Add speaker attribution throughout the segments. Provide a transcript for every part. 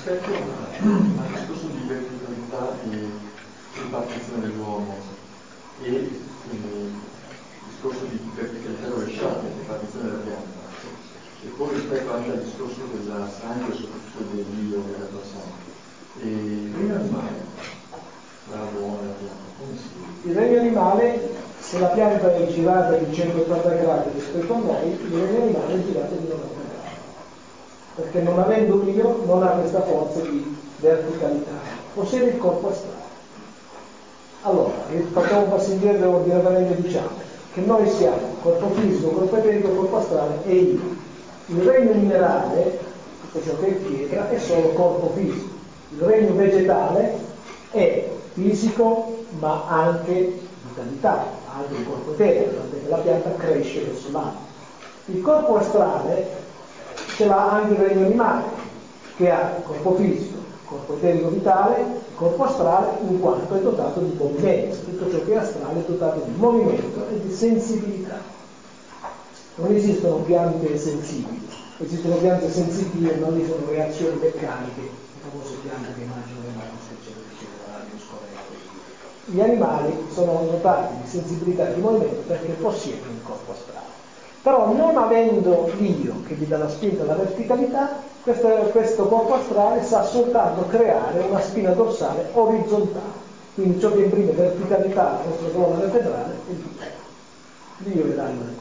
Speaker 1: rispetto al discorso di verticalità e ripartizione dell'uomo e il discorso di verticalità rovesciata e ripartizione della pianta, e poi rispetto anche al discorso della sangue, soprattutto dell'io che era passato, e il regno animale, l'uomo e la pianta, come si...
Speaker 2: Il regno animale, se la pianta è girata di 180 gradi rispetto a noi, il regno animale è girato di 90 gradi, perché non avendo l'io non ha questa forza di verticalità, possiede il corpo astrale. Allora, facciamo un passo indietro e ordinariamente diciamo che noi siamo corpo fisico, corpo eterico, corpo astrale e io. Il regno minerale, tutto ciò che è pietra, è solo corpo fisico. Il regno vegetale è fisico ma anche vitalità, anche il corpo eterico, perché la pianta cresce verso l'alto. Il corpo astrale ce l'ha anche il regno animale, che ha il corpo fisico, corpo eterico vitale, il corpo astrale in quanto è dotato di movimento. Tutto ciò che è astrale è dotato di movimento e di sensibilità. Non esistono piante sensibili, esistono piante sensibili ma lì sono reazioni meccaniche, le famose piante che immagineremo la radio scorrente. Gli animali sono dotati di sensibilità e di movimento perché possiedono il corpo astrale. Però non avendo l'io che gli dà la spinta alla verticalità, questo corpo astrale sa soltanto creare una spina dorsale orizzontale. Quindi ciò che imprime verticalità alla nostra colonna vertebrale è l'io. L'io è l'anima del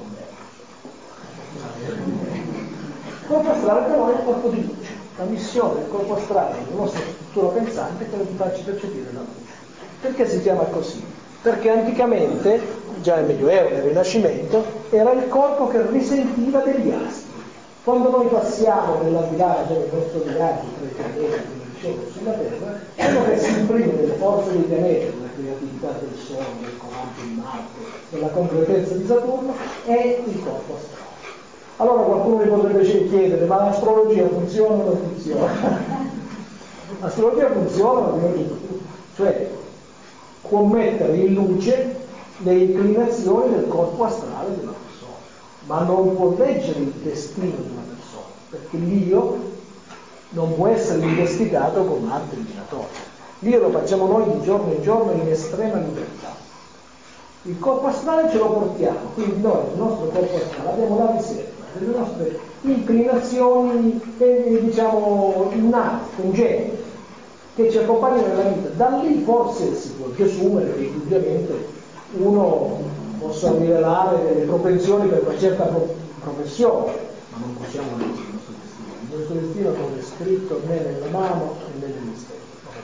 Speaker 2: commercio. Il corpo astrale però è un corpo di luce. La missione del corpo astrale nella nostra struttura pensante è quella di farci percepire la luce. Perché si chiama così? Perché anticamente, già nel Medioevo, nel Rinascimento, era il corpo che risentiva degli astri. Quando noi passiamo nell'aldilà dove il nostro viaggio tra i pianeti, come dicevo, sulla Terra, quello che si imprime delle forze dei pianeti, della creatività del Sole, del coraggio di Marte, della concretezza di Saturno, è il corpo astrale. Allora qualcuno mi potrebbe chiedere, ma l'astrologia funziona o non funziona? L'astrologia funziona, ma prima di tutto, cioè può mettere in luce le inclinazioni del corpo astrale di una persona, ma non può leggere il destino di una persona, perché l'io non può essere investigato con arte minatoria. L'io lo facciamo noi di giorno in giorno in estrema libertà. Il corpo astrale ce lo portiamo, quindi noi nel nostro corpo astrale abbiamo la riserva delle nostre inclinazioni, diciamo, innate, congenite, che ci accompagnano nella vita. Da lì forse si può desumere che indubbiamente uno possa rivelare delle propensioni per una certa professione, ma non possiamo leggere il nostro destino. Il nostro destino non è scritto né nella mano né negli stessi.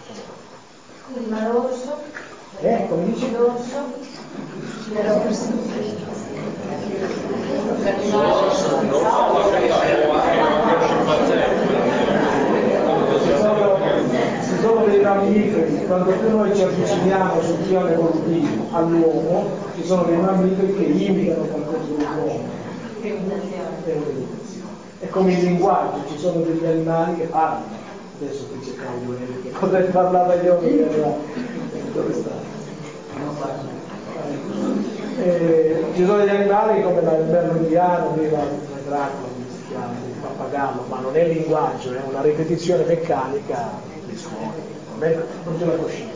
Speaker 3: Ma l'orso?
Speaker 2: Come dici?
Speaker 3: L'orso?
Speaker 2: Ci sono dei mammiferi, quando più noi ci avviciniamo sul piano evolutivo all'uomo, ci sono dei mammiferi che imitano qualcosa dell'uomo. È come il linguaggio, ci sono degli animali che parlano. Adesso qui c'è Claudio che potrei parlare agli uomini dove sta? Ci sono degli animali come il merlo indiano, la Dracula, come si chiama, il pappagallo, ma non è linguaggio, è una ripetizione meccanica dei suoni, non c'è la coscienza.